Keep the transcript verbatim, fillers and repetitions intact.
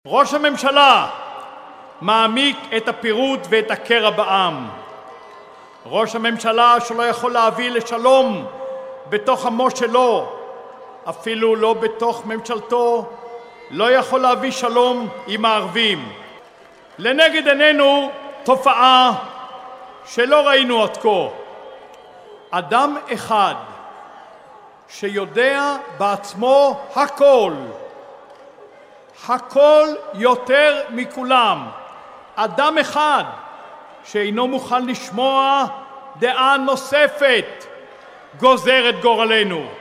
ראש הממשלה מעמיק את הפירוד ואת הקרע בעם. ראש הממשלה שלא יכול להביא לשלום בתוך עמו שלו, אפילו לא בתוך ממשלתו, לא יכול להביא שלום עם הערבים. לנגד עינינו תופעה שלא ראינו עד כה. אדם אחד שיודע בעצמו הכל, הכל יותר מכולם. אדם אחד שאינו מוכן לשמוע דעה נוספת גוזר את גורלנו.